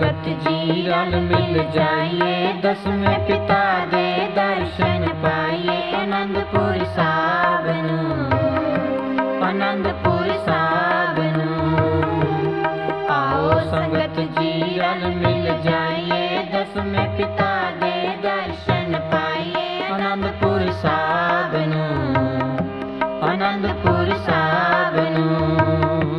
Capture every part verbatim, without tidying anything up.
संगत जी रल मिल जाइए, दसवें पिता दे दर्शन पाइए। आनंदपुर साहब नूं, आनंदपुर साहब नूं, आओ संगत जी रल मिल जाइए, दसवें पिता दे दर्शन पाइए। आनंदपुर साहब नूं, आनंदपुर साहब नूं।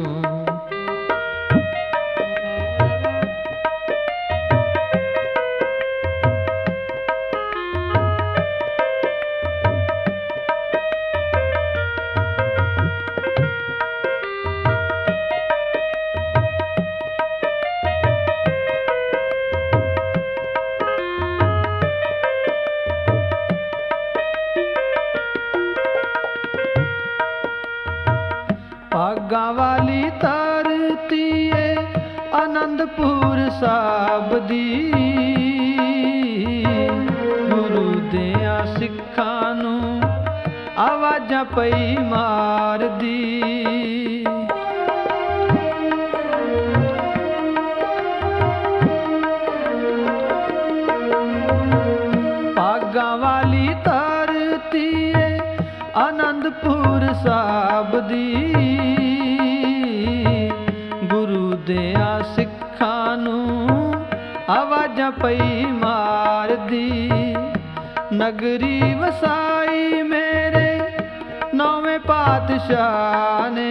भागां वाली धरती ए आनंदपुर साहब दी, गुरु दियां सिखां नूं आवाजां पई मारदी। भागां वाली धरती ए आनंदपुर साहब दी, गुरु दियां सिखां नूं आवाजां पई मारदी। नगरी वसाई मेरे नौवें पातशाह ने,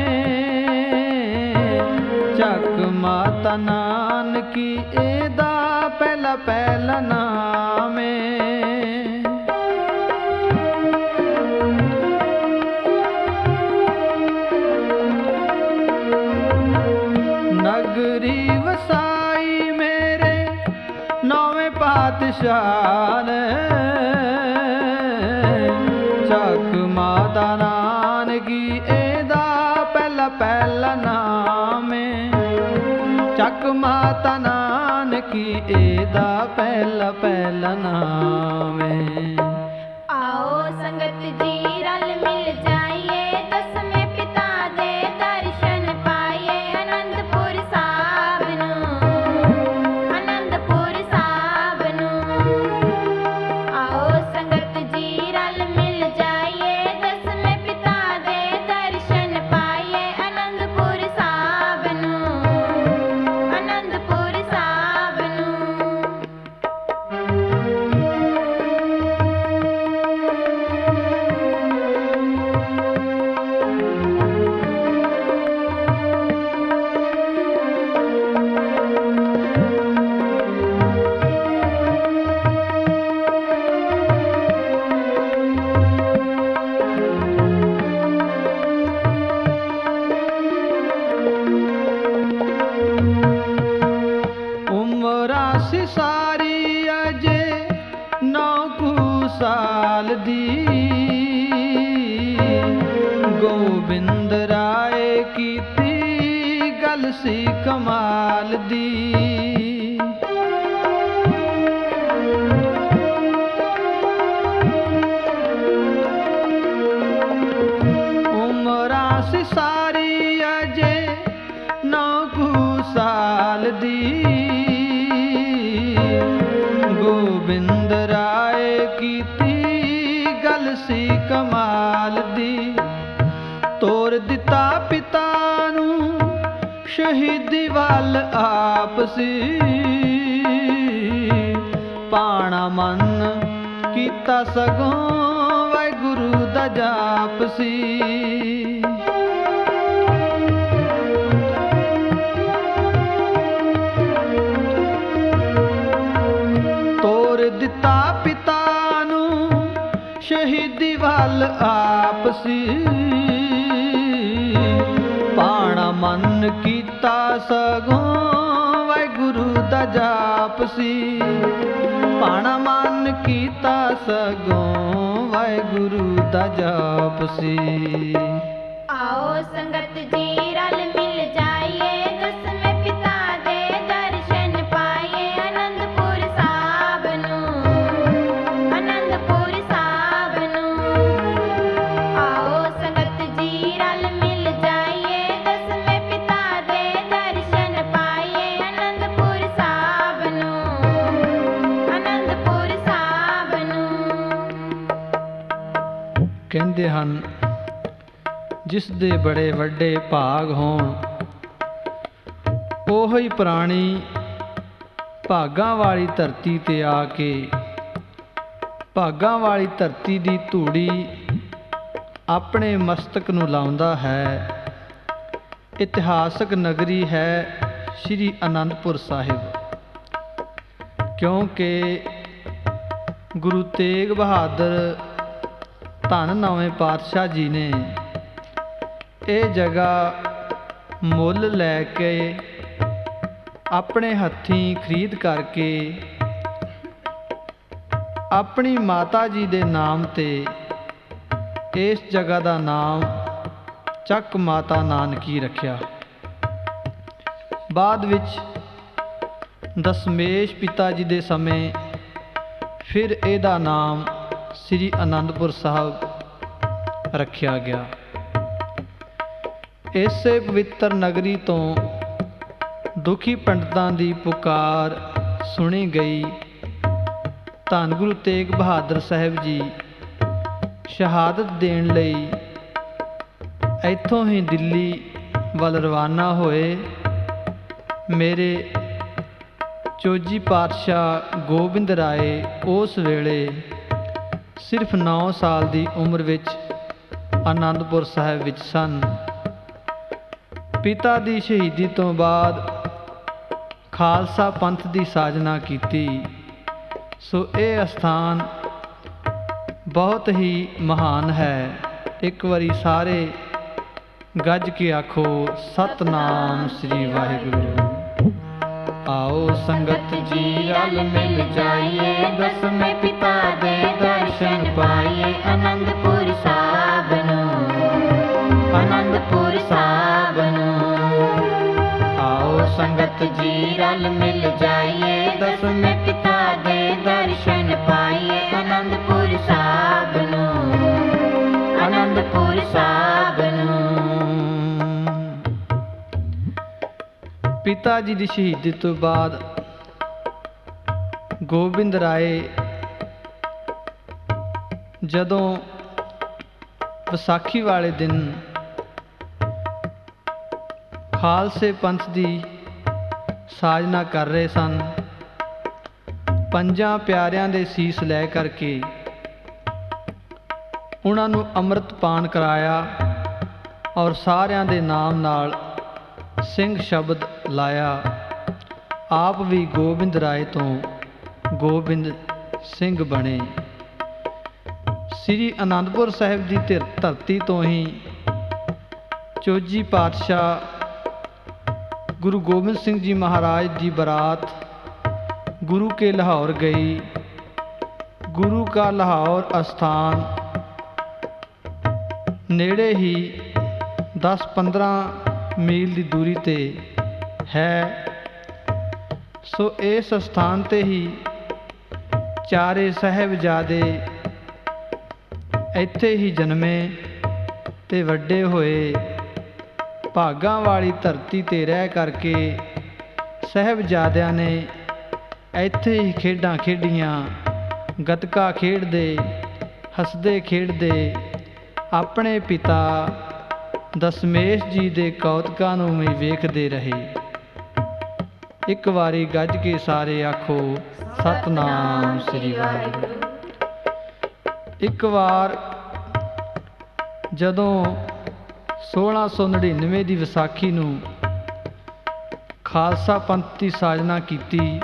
चक माता नानकी एदा पहला पहला नाम है। नगरी वसाई मेरे नौवें पातशाह ने, चक माता नानकी एदा पहला पहला नाम है। चक माता नानकी एदा पहला पहला नाम है। आओ संगत जी रल मिल जाइए, दसवें पिता दे दर्शन पाइए। आनंदपुर साहब नूं, आनंदपुर साहब नूं, आओ संगत जी रल मिल जाइए, दसवें पिता दे दर्शन पाइए। आनंदपुर साहब नूं, आनंदपुर साहब नूं। उमरा सी सारी अजे नौ कू साल दी, गोबिंद राय कीती गल सी कमाल दी। उमरा सी सारी अजे नौ कू साल दी, गोबिंद राय कीती गल सी कमाल दी। तोर दिता पिता नूं शहीदी वल आपसी, पाणा मन कीता सगों वाहिगुरू दा जाप सी। दिता पिता नूं शहीदी वल आपसी, पाणा मन कीता सगों वाहिगुरू दा जाप सी। पाणा मन कीता सगों वाहिगुरू दा जाप सी। आओ संगत जी रल मिल जाइए, दसवें पिता दे दर्शन पाइए। आनंदपुर साहब नूं, आनंदपुर साहब नूं, आओ संगत जी रल मिल जाइए, दसवें पिता दे दर्शन पाइए। आनंदपुर साहब ਕਹਿੰਦੇ ਹਨ ਜਿਸ ਦੇ ਬੜੇ ਵੱਡੇ ਭਾਗ ਹੋਣ ਉਹੋ ਹੀ ਪ੍ਰਾਣੀ ਭਾਗਾਂ ਵਾਲੀ ਧਰਤੀ ਤੇ ਆ ਕੇ ਭਾਗਾਂ ਵਾਲੀ ਧਰਤੀ ਦੀ ਧੂੜੀ ਆਪਣੇ ਮਸਤਕ ਨੂੰ ਲਾਉਂਦਾ ਹੈ। ਇਤਿਹਾਸਕ ਨਗਰੀ ਹੈ ਸ਼੍ਰੀ ਅਨੰਦਪੁਰ ਸਾਹਿਬ, ਕਿਉਂਕਿ ਗੁਰੂ ਤੇਗ ਬਹਾਦਰ ਧੰਨ ਨੌਵੇਂ ਪਾਤਸ਼ਾਹ ਜੀ ਨੇ ਇਹ ਜਗ੍ਹਾ ਮੁੱਲ ਲੈ ਕੇ ਆਪਣੇ ਹੱਥੀਂ ਖਰੀਦ ਕਰਕੇ ਆਪਣੀ ਮਾਤਾ ਜੀ ਦੇ ਨਾਮ ਤੇ ਇਸ ਜਗ੍ਹਾ ਦਾ ਨਾਮ ਚੱਕ ਮਾਤਾ ਨਾਨਕੀ ਰੱਖਿਆ। ਬਾਅਦ ਵਿੱਚ ਦਸਮੇਸ਼ ਪਿਤਾ ਜੀ ਦੇ ਸਮੇਂ ਫਿਰ ਇਹਦਾ ਨਾਮ ਸ੍ਰੀ ਅਨੰਦਪੁਰ ਸਾਹਿਬ ਰੱਖਿਆ ਗਿਆ। ਇਸੇ ਪਵਿੱਤਰ ਨਗਰੀ ਤੋਂ ਦੁਖੀ ਪੰਡਤਾਂ ਦੀ ਪੁਕਾਰ ਸੁਣੀ ਗਈ। ਧੰਨ ਗੁਰੂ ਤੇਗ ਬਹਾਦਰ ਸਾਹਿਬ ਜੀ ਸ਼ਹਾਦਤ ਦੇਣ ਲਈ ਇੱਥੋਂ ਹੀ ਦਿੱਲੀ ਵੱਲ ਰਵਾਨਾ ਹੋਏ। ਮੇਰੇ ਚੌਜੀ ਪਾਤਸ਼ਾਹ ਗੋਬਿੰਦ ਰਾਏ ਉਸ ਵੇਲੇ ਸਿਰਫ ਨੌ ਸਾਲ ਦੀ ਉਮਰ ਵਿੱਚ ਅਨੰਦਪੁਰ ਸਾਹਿਬ ਵਿੱਚ ਸਨ। ਪਿਤਾ ਦੀ ਸ਼ਹੀਦੀ ਤੋਂ ਬਾਅਦ ਖਾਲਸਾ ਪੰਥ ਦੀ ਸਾਜਨਾ ਕੀਤੀ। ਸੋ ਇਹ ਅਸਥਾਨ ਬਹੁਤ ਹੀ ਮਹਾਨ ਹੈ। ਇੱਕ ਵਾਰੀ ਸਾਰੇ ਗੱਜ ਕੇ ਆਖੋ ਸਤਨਾਮ ਸ੍ਰੀ ਵਾਹਿਗੁਰੂ। ਆਓ ਸੰਗਤ ਜੀ ਰਲ ਮਿਲ ਜਾਈਏ, ਦਸਵੇਂ ਪਿਤਾ ਦੇ ਦਰਸ਼ਨ ਪਾਈਏ। ਅਨੰਦਪੁਰ ਸਾਹਿਬ ਨੂੰ, ਅਨੰਦਪੁਰ ਸਾਹਿਬ ਨੂੰ। ਆਓ ਸੰਗਤ ਜੀ ਰਲ ਮਿਲ ਜਾਈਏ, ਦਸਵੇਂ ਪਿਤਾ ਦੇ ਦਰਸ਼ਨ ਪਾਈਏ। ਅਨੰਦਪੁਰ ਸਾਹਿਬ ਨੂੰ, ਅਨੰਦਪੁਰ ਸਾਹਿਬ ਨੂੰ। ਪਿਤਾ ਜੀ ਦੀ ਸ਼ਹੀਦੀ ਤੋਂ ਬਾਅਦ ਗੋਬਿੰਦ ਰਾਏ ਜਦੋਂ ਵਿਸਾਖੀ ਵਾਲੇ ਦਿਨ ਖਾਲਸੇ ਪੰਥ ਦੀ ਸਾਜਨਾ ਕਰ ਰਹੇ ਸਨ, ਪੰਜਾਂ ਪਿਆਰਿਆਂ ਦੇ ਸੀਸ ਲੈ ਕਰਕੇ ਉਹਨਾਂ ਨੂੰ ਅੰਮ੍ਰਿਤ ਪਾਨ ਕਰਾਇਆ ਔਰ ਸਾਰਿਆਂ ਦੇ ਨਾਮ ਨਾਲ ਸਿੰਘ ਸ਼ਬਦ ਲਾਇਆ। ਆਪ ਵੀ ਗੋਬਿੰਦ ਰਾਏ ਤੋਂ ਗੋਬਿੰਦ ਸਿੰਘ ਬਣੇ। ਸ੍ਰੀ ਅਨੰਦਪੁਰ ਸਾਹਿਬ ਦੀ ਧਿਰ ਧਰਤੀ ਤੋਂ ਹੀ ਚੌਜੀ ਪਾਤਸ਼ਾਹ ਗੁਰੂ ਗੋਬਿੰਦ ਸਿੰਘ ਜੀ ਮਹਾਰਾਜ ਦੀ ਬਰਾਤ गुरु के लाहौर गई। गुरु का लाहौर अस्थान नेड़े ही दस पंद्रह मील की दूरी ते है। सो इस स्थान ते ही चारे साहिबजादे ਇੱਥੇ ही जन्मे ते ਵੱਡੇ होए। ਭਾਗਾਂ वाली धरती ते रह करके साहिबजादिਆਂ ने ਇੱਥੇ ਹੀ ਖੇਡਾਂ ਖੇਡੀਆਂ। ਗੱਤਕਾ ਖੇਡਦੇ, ਹੱਸਦੇ ਖੇਡਦੇ ਆਪਣੇ ਪਿਤਾ ਦਸਮੇਸ਼ ਜੀ ਦੇ ਕੌਤਕਾਂ ਨੂੰ ਵੀ ਵੇਖਦੇ ਰਹੇ। ਇੱਕ ਵਾਰੀ ਗੱਜ ਕੇ ਸਾਰੇ ਆਖੋ ਸਤਨਾਮ ਸ੍ਰੀ ਵਾਹਿਗੁਰੂ। ਇੱਕ ਵਾਰ ਜਦੋਂ ਸੋਲਾਂ ਸੌ ਨੜਿਨਵੇਂ ਦੀ ਵਿਸਾਖੀ ਨੂੰ ਖਾਲਸਾ ਪੰਥ ਦੀ ਸਾਜਨਾ ਕੀਤੀ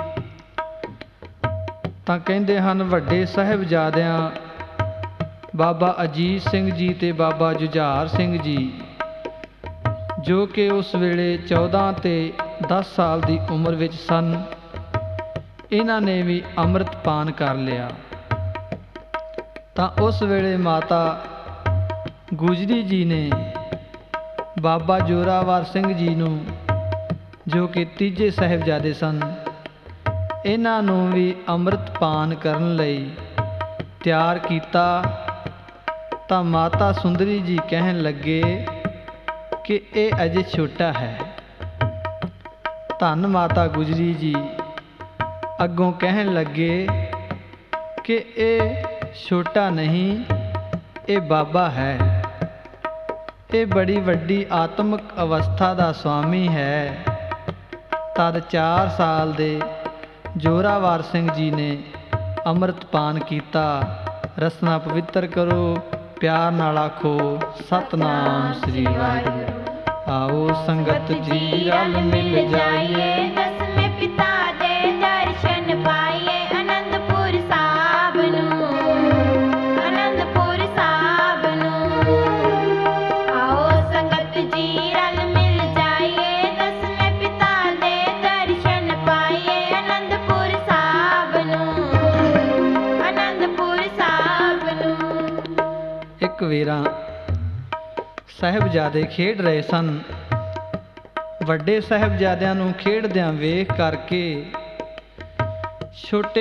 ਤਾਂ ਕਹਿੰਦੇ ਹਨ ਵੱਡੇ ਸਾਹਿਬਜ਼ਾਦਿਆਂ ਬਾਬਾ ਅਜੀਤ ਸਿੰਘ ਜੀ ਤੇ ਬਾਬਾ ਜੁਝਾਰ ਸਿੰਘ ਜੀ, ਜੋ ਕਿ ਉਸ ਵੇਲੇ ਚੌਦਾਂ ਤੇ ਦਸ ਸਾਲ ਦੀ ਉਮਰ ਵਿੱਚ ਸਨ, ਇਹਨਾਂ ਨੇ ਵੀ ਅੰਮ੍ਰਿਤ ਪਾਨ ਕਰ ਲਿਆ। ਤਾਂ ਉਸ ਵੇਲੇ ਮਾਤਾ ਗੁਜਰੀ ਜੀ ਨੇ ਬਾਬਾ ਜੋਰਾਵਰ ਸਿੰਘ ਜੀ ਨੂੰ, ਜੋ ਕਿ ਤੀਜੇ ਸਾਹਿਬਜ਼ਾਦੇ ਸਨ, ਇਹਨਾਂ ਨੂੰ ਵੀ ਅੰਮ੍ਰਿਤ ਪਾਨ ਕਰਨ ਲਈ ਤਿਆਰ ਕੀਤਾ। ਤਾਂ ਮਾਤਾ ਸੁੰਦਰੀ ਜੀ ਕਹਿਣ ਲੱਗੇ ਕਿ ਇਹ ਅਜੇ ਛੋਟਾ ਹੈ। ਧੰਨ ਮਾਤਾ ਗੁਜਰੀ ਜੀ ਅੱਗੋਂ ਕਹਿਣ ਲੱਗੇ ਕਿ ਇਹ ਛੋਟਾ ਨਹੀਂ, ਇਹ ਬਾਬਾ ਹੈ। ਇਹ ਬੜੀ ਵੱਡੀ ਆਤਮਿਕ ਅਵਸਥਾ ਦਾ ਸਵਾਮੀ ਹੈ। ਤਦ ਚਾਰ ਸਾਲ ਦੇ ਜੋਰਾਵਰ ਸਿੰਘ ਜੀ ਨੇ ਅੰਮ੍ਰਿਤ ਪਾਨ ਕੀਤਾ। ਰਸਨਾ ਪਵਿੱਤਰ ਕਰੋ, ਪਿਆਰ ਨਾਲ ਆਖੋ ਸਤਨਾਮ ਸ੍ਰੀ ਵਾਹਿਗੁਰੂ। ਆਓ ਸੰਗਤ ਜੀ ਰਲ ਮਿਲ ਜਾਈਏ, ਦਸਵੇਂ ਪਿਤਾ ਦੇ ਦਰਸ਼ਨ ਪਾਈਏ। ਅਨੰਦਪੁਰ ਸਾਹਿਬ ਨੂੰ, ਅਨੰਦਪੁਰ ਸਾਹਿਬ ਨੂੰ। ਆਓ ਸੰਗਤ ਜੀ ਰਲ ਮਿਲ ਜਾਈਏ, ਦਸਵੇਂ ਪਿਤਾ ਦੇ ਦਰਸ਼ਨ ਪਾਈਏ। ਅਨੰਦਪੁਰ ਸਾਹਿਬ ਨੂੰ, ਅਨੰਦਪੁਰ ਸਾਹਿਬ ਨੂੰ। ਇੱਕ ਵੇਰਾ ਸਾਹਿਬਜ਼ਾਦੇ ਖੇਡ ਰਹੇ ਸਨ। ਵੱਡੇ ਸਾਹਿਬਜ਼ਾਦਿਆਂ ਨੂੰ ਖੇਡਦਿਆਂ ਵੇਖ ਕਰਕੇ ਛੋਟੇ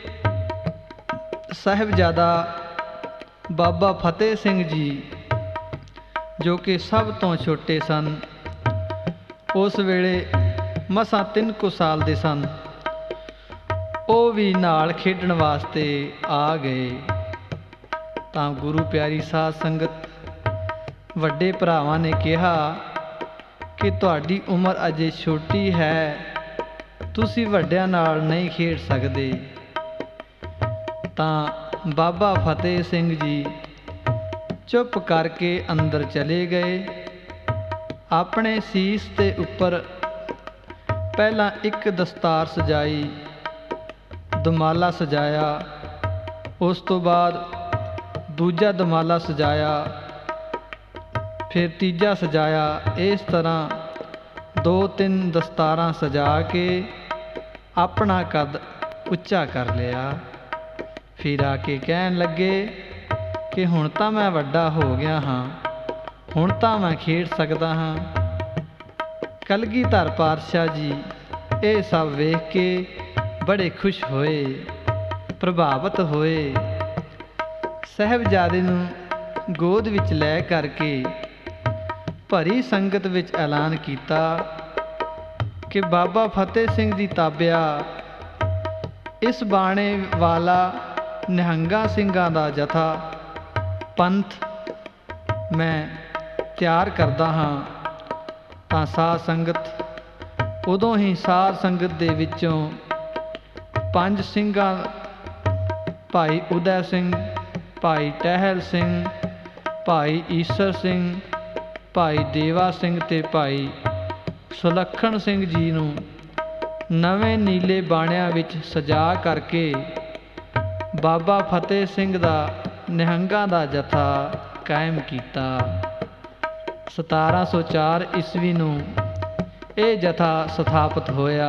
ਸਾਹਿਬਜ਼ਾਦਾ ਬਾਬਾ ਫਤਿਹ ਸਿੰਘ ਜੀ, ਜੋ ਕਿ ਸਭ ਤੋਂ ਛੋਟੇ ਸਨ, ਉਸ ਵੇਲੇ ਮਸਾਂ ਤਿੰਨ ਕੁ ਸਾਲ ਦੇ ਸਨ, ਉਹ ਵੀ ਨਾਲ ਖੇਡਣ ਵਾਸਤੇ ਆ ਗਏ। ਤਾਂ ਗੁਰੂ ਪਿਆਰੀ ਸਾਧ ਸੰਗਤ, ਵੱਡੇ ਭਰਾਵਾਂ ਨੇ ਕਿਹਾ ਕਿ ਤੁਹਾਡੀ ਉਮਰ ਅਜੇ ਛੋਟੀ ਹੈ, ਤੁਸੀਂ ਵੱਡਿਆਂ ਨਾਲ ਨਹੀਂ ਖੇਡ ਸਕਦੇ। ਤਾਂ ਬਾਬਾ ਫਤਿਹ ਸਿੰਘ ਜੀ ਚੁੱਪ ਕਰਕੇ ਅੰਦਰ ਚਲੇ ਗਏ। ਆਪਣੇ ਸੀਸ ਦੇ ਉੱਪਰ ਪਹਿਲਾਂ ਇੱਕ ਦਸਤਾਰ ਸਜਾਈ, ਦੁਮਾਲਾ ਸਜਾਇਆ, ਉਸ ਤੋਂ ਬਾਅਦ ਦੂਜਾ ਦੁਮਾਲਾ ਸਜਾਇਆ, ਫਿਰ ਤੀਜਾ ਸਜਾਇਆ। ਇਸ ਤਰ੍ਹਾਂ ਦੋ ਤਿੰਨ ਦਸਤਾਰਾਂ ਸਜਾ ਕੇ ਆਪਣਾ ਕੱਦ ਉੱਚਾ ਕਰ ਲਿਆ। ਫਿਰ ਆ ਕੇ ਕਹਿਣ ਲੱਗੇ ਕਿ ਹੁਣ ਤਾਂ ਮੈਂ ਵੱਡਾ ਹੋ ਗਿਆ ਹਾਂ, ਹੁਣ ਤਾਂ ਮੈਂ ਖੇਡ ਸਕਦਾ ਹਾਂ। ਕਲਗੀਧਰ ਪਾਤਸ਼ਾਹ ਜੀ ਇਹ ਸਭ ਵੇਖ ਕੇ ਬੜੇ ਖੁਸ਼ ਹੋਏ, ਪ੍ਰਭਾਵਿਤ ਹੋਏ। ਸਾਹਿਬਜ਼ਾਦੇ ਨੂੰ ਗੋਦ ਵਿੱਚ ਲੈ ਕਰਕੇ ਭਰੀ ਸੰਗਤ ਵਿੱਚ ਐਲਾਨ ਕੀਤਾ ਕਿ ਬਾਬਾ ਫਤਿਹ ਸਿੰਘ ਦੀ ਤਾਬਿਆ ਇਸ ਬਾਣੇ ਵਾਲਾ ਨਿਹੰਗਾਂ ਸਿੰਘਾਂ ਦਾ ਜਥਾ ਪੰਥ ਮੈਂ ਤਿਆਰ ਕਰਦਾ ਹਾਂ। ਤਾਂ ਸਾਧ ਸੰਗਤ ਉਦੋਂ ਹੀ ਸਾਧ ਸੰਗਤ ਦੇ ਵਿੱਚੋਂ ਪੰਜ ਸਿੰਘਾਂ, ਭਾਈ ਉਦੈ ਸਿੰਘ, ਭਾਈ ਟਹਿਲ ਸਿੰਘ, ਭਾਈ ਈਸਰ ਸਿੰਘ, ਭਾਈ ਦੇਵਾ ਸਿੰਘ ਤੇ ਭਾਈ ਸੁਲੱਖਣ ਸਿੰਘ ਜੀ ਨੂੰ ਨਵੇਂ ਨੀਲੇ ਬਾਣਿਆਂ ਵਿੱਚ ਸਜਾ ਕਰਕੇ ਬਾਬਾ ਫਤਿਹ ਸਿੰਘ ਦਾ ਨਿਹੰਗਾਂ ਦਾ ਜਥਾ ਕਾਇਮ ਕੀਤਾ। ਸਤਾਰਾਂ ਸੌ ਚਾਰ ਈਸਵੀ ਨੂੰ ਇਹ ਜਥਾ ਸਥਾਪਿਤ ਹੋਇਆ।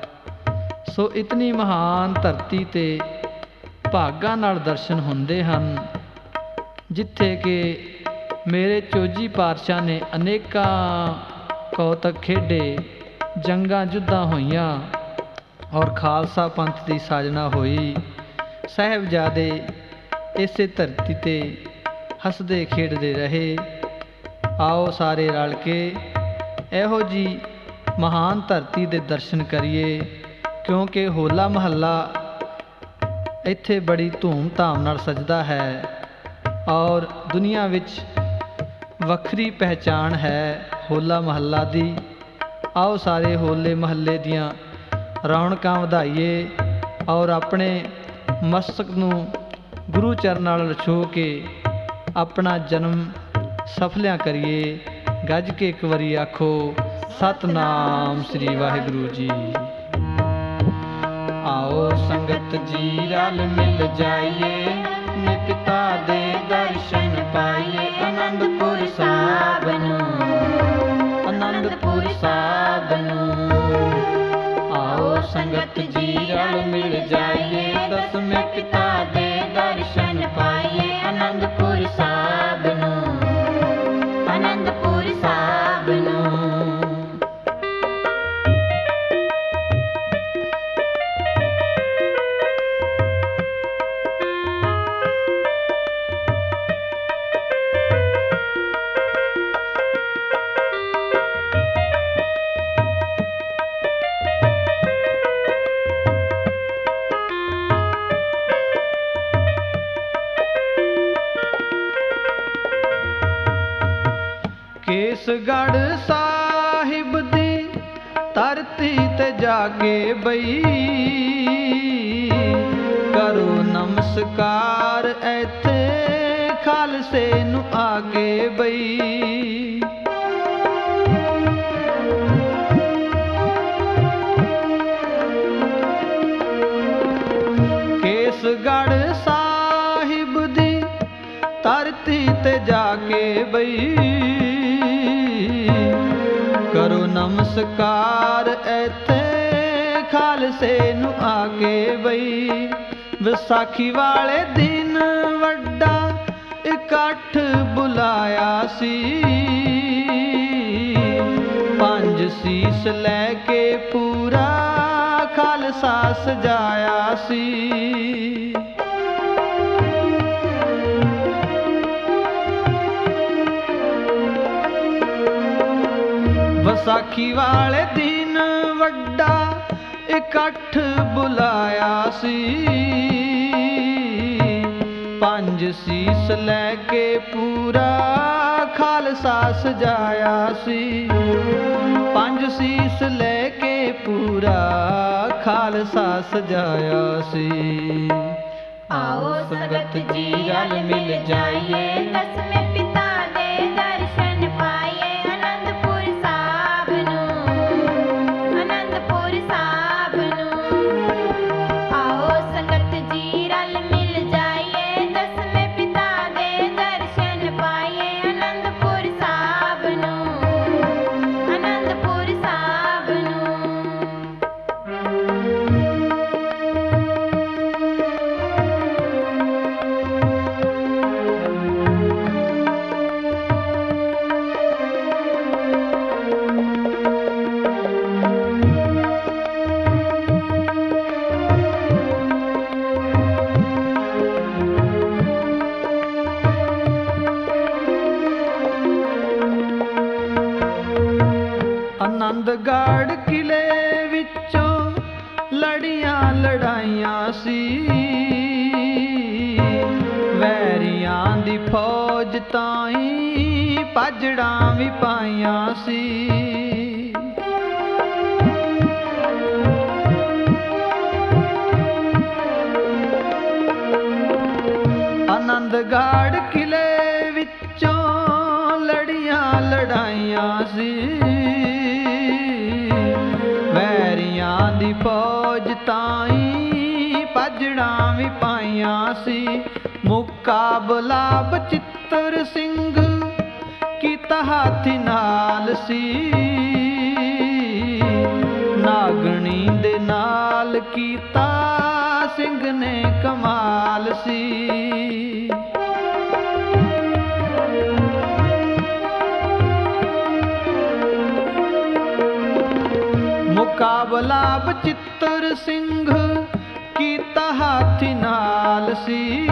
ਸੋ ਇਤਨੀ ਮਹਾਨ ਧਰਤੀ ਤੇ ਭਾਗਾਂ ਨਾਲ ਦਰਸ਼ਨ ਹੁੰਦੇ ਹਨ, ਜਿੱਥੇ ਕਿ ਮੇਰੇ ਚੋਜੀ ਪਾਤਸ਼ਾਹ ਨੇ ਅਨੇਕਾਂ ਕੌਤਕ ਖੇਡੇ, ਜੰਗਾਂ ਜੁੱਧਾਂ ਹੋਈਆਂ ਔਰ ਖਾਲਸਾ ਪੰਥ ਦੀ ਸਾਜਨਾ ਹੋਈ। ਸਾਹਿਬਜ਼ਾਦੇ ਇਸੇ ਧਰਤੀ ਤੇ ਹੱਸਦੇ ਖੇਡਦੇ ਰਹੇ। ਆਓ ਸਾਰੇ ਰਲ ਕੇ ਇਹੋ ਜੀ ਮਹਾਨ ਧਰਤੀ ਦੇ ਦਰਸ਼ਨ ਕਰੀਏ, ਕਿਉਂਕਿ ਹੋਲਾ ਮਹੱਲਾ ਇੱਥੇ ਬੜੀ ਧੂਮ ਧਾਮ ਨਾਲ ਸਜਦਾ ਹੈ ਔਰ ਦੁਨੀਆ ਵਿੱਚ ਵੱਖਰੀ ਪਹਿਚਾਣ ਹੈ ਹੋਲਾ ਮਹੱਲਾ ਦੀ। ਆਓ ਸਾਰੇ ਹੋਲੇ ਮਹੱਲੇ ਦੀਆਂ ਰੌਣਕਾਂ ਵਧਾਈਏ ਔਰ ਆਪਣੇ ਮਸਤਕ ਨੂੰ ਗੁਰੂ ਚਰਨਾਂ ਨਾਲ ਛੋਹ ਕੇ ਆਪਣਾ ਜਨਮ ਸਫਲਿਆਂ ਕਰੀਏ। ਗੱਜ ਕੇ ਇੱਕ ਵਾਰੀ ਆਖੋ ਸਤਨਾਮ ਸ੍ਰੀ ਵਾਹਿਗੁਰੂ ਜੀ। ਆਓ ਸੰਗਤ ਜੀ ਰਲ ਮਿਲ ਜਾਈਏ, ਨੇ ਪਿਤਾ ਦੇ ਦਰਸ਼ਨ ਪਾਈਏ। ਅਨੰਦਪੁਰ ਸਾਹਿਬ ਨੂੰ, ਅਨੰਦਪੁਰ ਸਾਹਿਬ ਨੂੰ। ਆਓ ਸੰਗਤ ਜੀ ਰਲ ਮਿਲ ਜਾਈਏ, ਦਸਵੇਂ ਪਿਤਾ ਦੇ ਦਰਸ਼ਨ ਪਾਈਏ। ਅਨੰਦਪੁਰ ਸਾਹਿਬ ਨੂੰ, ਅਨੰਦਪੁਰ ਸਾਹਿਬ ਨੂੰ। ਕੇਸਗੜ੍ਹ ਸਾਹਿਬ ਦੀ ਧਰਤੀ ਤੇ ਜਾ ਕੇ ਬਈ ਕਰੋ ਨਮਸਕਾਰ ਇੱਥੇ ਖਾਲਸੇ ਨੂੰ ਆ ਕੇ ਬਈ। ਕੇਸਗੜ੍ਹ ਸਾਹਿਬ ਦੀ ਧਰਤੀ ਤੇ ਜਾ ਕੇ ਬਈ ਕਰੋ ਨਮਸਕਾਰ ਇੱਥੇ ਖਾਲਸੇ ਨੂੰ ਆ ਕੇ ਬਈ। ਵਿਸਾਖੀ ਵਾਲੇ ਦਿਨ ਵੱਡਾ ਇਕੱਠ ਬੁਲਾਇਆ ਸੀ ਪੰਜ ਸੀਸ ਲੈ ਕੇ ਪੂਰਾ ਖਾਲਸਾ ਸਜਾਇਆ ਸੀ। ਵਿਸਾਖੀ ਵਾਲੇ ਦਿਨ ਵੱਡਾ ਇਕੱਠ ਬੁਲਾਇਆ ਸੀ ਪੰਜ ਸੀਸ ਲੈ ਕੇ ਪੂਰਾ ਖਾਲਸਾ ਸਜਾਇਆ ਸੀ। ਪੰਜ ਸੀਸ ਲੈ ਕੇ ਪੂਰਾ ਖਾਲਸਾ ਸਜਾਇਆ ਸੀ। ਆਓ ਸੰਗਤ ਜੀ ਰਲ ਮਿਲ ਜਾਈਏ ਦਸਵੇਂ ਪਿਤਾ ਦੇ ਦਰਸ਼ਨ ਪਾਈਏ ਅਨੰਦਪੁਰ ਸਾਹਿਬ ਨੂੰ ਅਨੰਦਪੁਰ ਸਾਹਿਬ ਨੂੰ। ਆਓ ਸੰਗਤ ਜੀ ਰਲ ਮਿਲ ਜਾਈਏ ਦਸਵੇਂ ਪਿਤਾ ਦੇ ਦਰਸ਼ਨ ਪਾਈਏ ਅਨੰਦਪੁਰ ਸਾਹਿਬ ਨੂੰ ਅਨੰਦਪੁਰ ਸਾਹਿਬ ਨੂੰ। ਆਨੰਦਗੜ੍ਹ ਕਿਲੇ ਵਿੱਚੋਂ ਲੜੀਆਂ ਲੜਾਈਆਂ ਸੀ ਵੈਰੀਆਂ ਦੀ ਫੌਜ ਤਾਈਂ ਭਾਜੜਾਂ ਵੀ ਪਾਈਆਂ ਸੀ। ਆਨੰਦਗੜ੍ਹ ਕਿਲੇ ਵਿੱਚੋਂ ਲੜੀਆਂ ਲੜਾਈਆਂ ਸੀ ਵੈਰੀਆਂ ਦੀ ਫੌਜ ਤਾਈਂ ਭਾਜੜਾਂ ਵੀ ਪਾਈਆਂ ਸੀ। ਮੁਕਾਬਲਾ ਬਚਿੱਤਰ ਸਿੰਘ ਕੀਤਾ ਹਾਥੀ ਨਾਲ ਸੀ ਨਾਗਣੀ ਦੇ ਨਾਲ ਕੀਤਾ ਸਿੰਘ ਨੇ ਕਮਾਲ ਸੀ। ਮੁਕਾਬਲਾ ਬਚਿੱਤਰ ਸਿੰਘ ਕੀਤਾ ਹਾਥੀ ਨਾਲ ਸੀ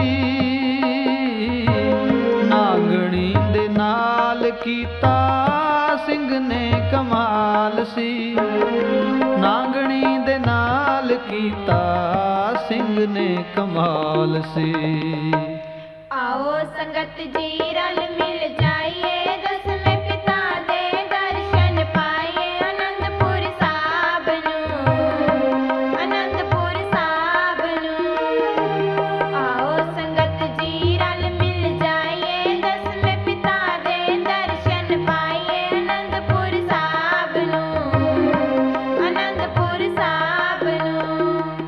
ਨਾਗਣੀ ਦੇ ਨਾਲ ਕੀਤਾ ਸਿੰਘ ਨੇ ਕਮਾਲ ਸੀ। ਨਾਗਣੀ ਦੇ ਨਾਲ ਕੀਤਾ ਸਿੰਘ ਨੇ ਕਮਾਲ ਸੀ। ਆਓ ਸੰਗਤ ਜੀ ਰਲ ਮਿਲ ਜਾਈਏ ਦਸਵੇਂ ਪਿਤਾ ਦੇ ਦਰਸ਼ਨ ਪਾਈਏ ਅਨੰਦਪੁਰ ਸਾਹਿਬ ਨੂੰ ਅਨੰਦਪੁਰ ਸਾਹਿਬ ਨੂੰ। ਆਓ ਸੰਗਤ ਜੀ ਰਲ ਮਿਲ ਜਾਈਏ ਦਸਵੇਂ ਪਿਤਾ ਦੇ ਦਰਸ਼ਨ ਪਾਈਏ ਅਨੰਦਪੁਰ ਸਾਹਿਬ ਨੂੰ ਅਨੰਦਪੁਰ ਸਾਹਿਬ ਨੂੰ।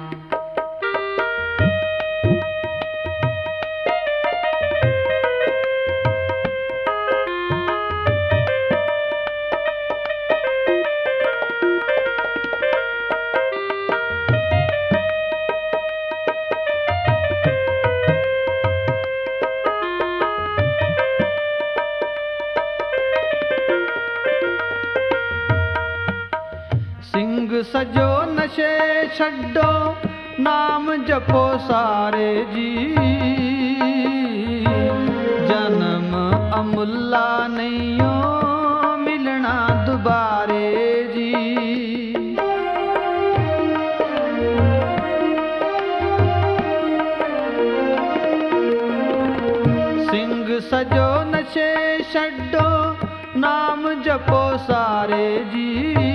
ਸਿੰਘ ਸਜੋ ਨਸ਼ੇ ਛੱਡੋ ਨਾਮ ਜਪੋ ਸਾਰੇ ਜੀ ਜਨਮ ਅਮੁੱਲਾ ਨਹੀਂਓ ਮਿਲਣਾ ਦੁਬਾਰੇ ਜੀ। ਸਿੰਘ ਸਜੋ ਨਸ਼ੇ ਛੱਡੋ ਨਾਮ सारे जी,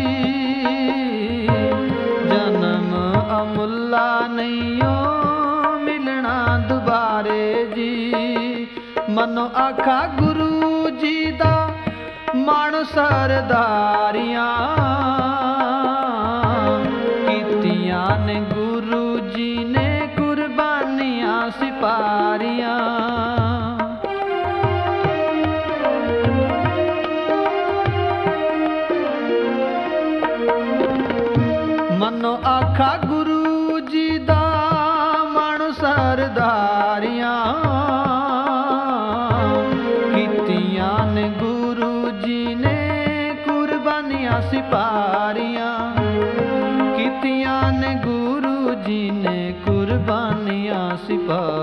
जन्म अमुल्ला नैयो मिलना दुबारे जी। मनो आखा गुरु जी दा मानो सरदारियां, कीतियां ने गुरु जी ने कुर्बानियां सिपारियां। मनो आखा गुरु जी दा मानो सरदारियां, कीतियां ने गुरु जी ने कुर्बानियां सिपारियां, कीतियां ने गुरु जी ने कुर्बानियां सिपारियां।